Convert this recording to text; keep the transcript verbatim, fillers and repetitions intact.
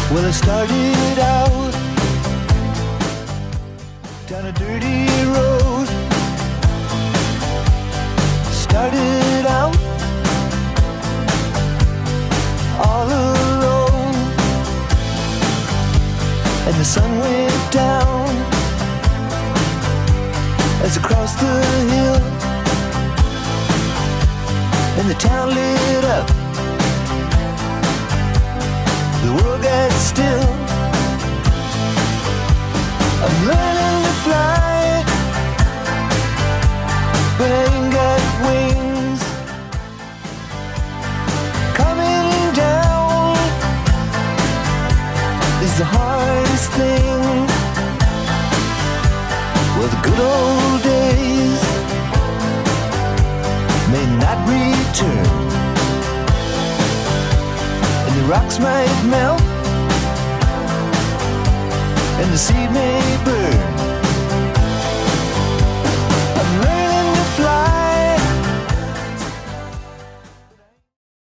Well, I started out down a dirty road. Started out all alone, and the sun went down as I crossed the hill, and the town lit up. The world got still. I'm learning to fly, but I ain't got wings. Coming down is the hardest thing. Well, the good old days may not return, the rocks might melt, and the sea may burn.